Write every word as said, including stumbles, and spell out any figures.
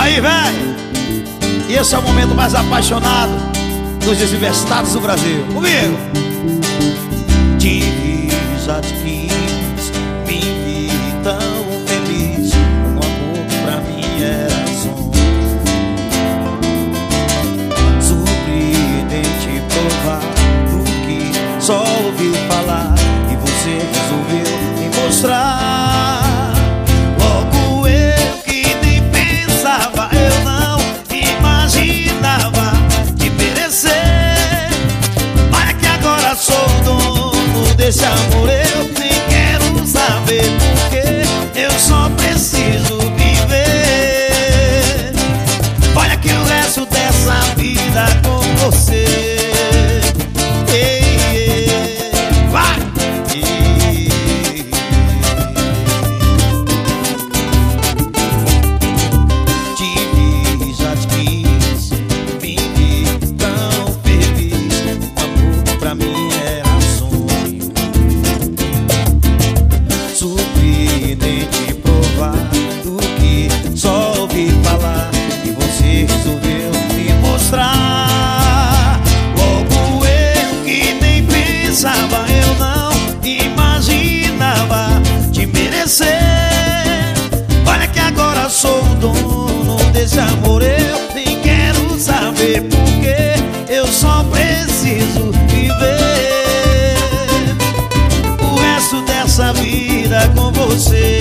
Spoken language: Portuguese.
aí, velho. E esse é o momento mais apaixonado dos desinvestados do Brasil. Comigo. Te vi, já te quis, me vi tão feliz. Um amor que pra mim era sonho. Surpreendente provar do que só ouvi falar, e você resolveu me mostrar. Logo eu que nem pensava, eu não imaginava te merecer. Mas que agora sou o dono desse amor, eu nem quero saber porque eu só preciso viver. Olha que o resto dessa vida com você. Ei, ei, vai! Ei. Te vi, já te quis, me vi tão feliz. O amor pra mim era sonho. Surpreendente provar do que só ouvi falar, e você resolveu me mostrar. Logo eu que nem pensava, eu não imaginava te merecer. Olha que agora sou o dono desse amor, eu nem quero saber porque eu só preciso viver o resto dessa vida com você.